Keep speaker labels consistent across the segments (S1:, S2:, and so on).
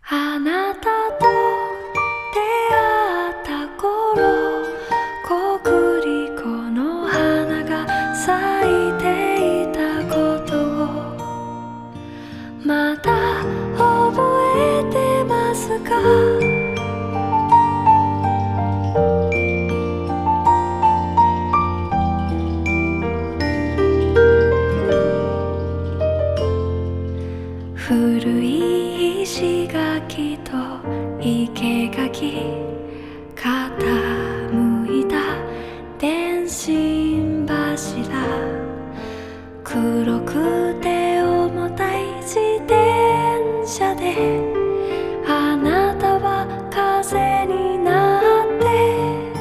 S1: あなたと出会った頃、コクリコの花が咲いていたことをまだ覚えてますか？古い石垣と生垣、傾いた電信柱、黒くて重たい自転車であなたは風になって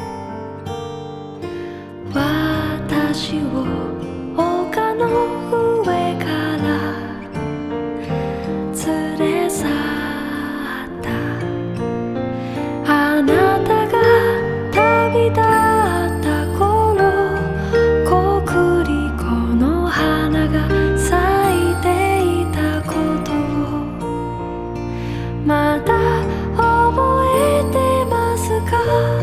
S1: 私を丘の上から連れ去った。あなたが旅立った頃、コクリコの花が咲いていたことをまだ覚えてますか？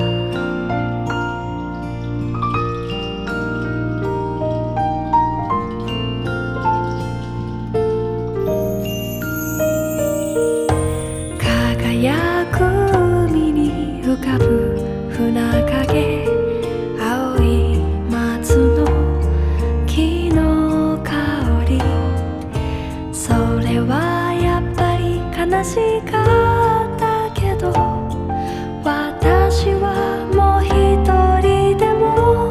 S1: 輝く海に浮かぶ船影、青い松の木の香り、それはやっぱり悲しかったけど、私はもう一人でも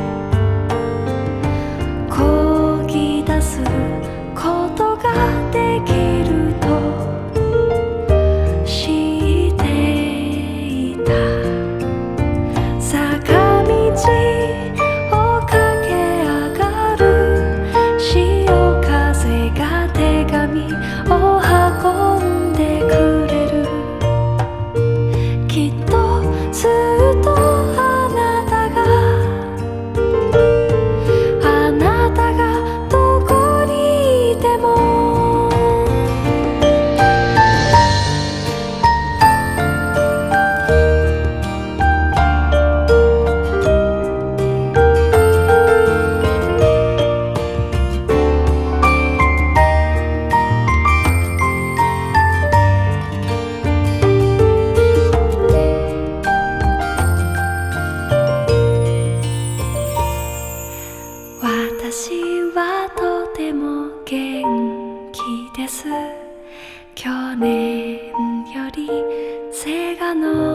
S1: 漕ぎ出すことができると坂道を駆け上がる潮風が手紙を運んでくれる。きっとずっとあなたがどこにいても私はとても元気です。去年より背が伸